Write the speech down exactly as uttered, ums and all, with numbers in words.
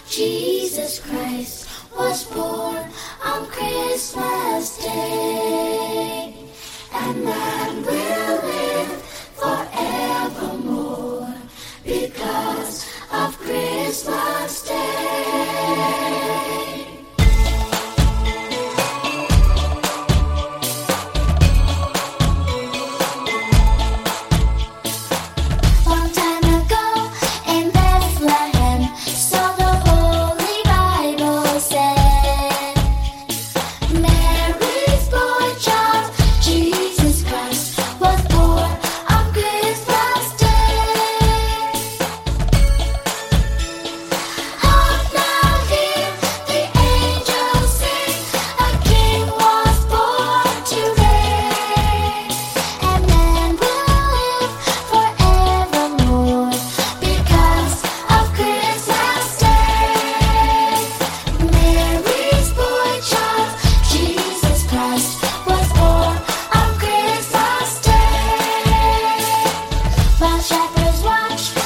Jesus Christ was born on Christmas Day, and man will live forevermore because of Christmas Day. Long time ago in Bethlehem, so the Holy Bible said, Mary's boy child, Jesus Christ, was born on Christmas Day. Hark now, hear the angels sing, a King was born today, and man will live forevermore because of Christmas Day. Mary's boy child, Jesus Christ, was born on Christmas Day. While shepherds watch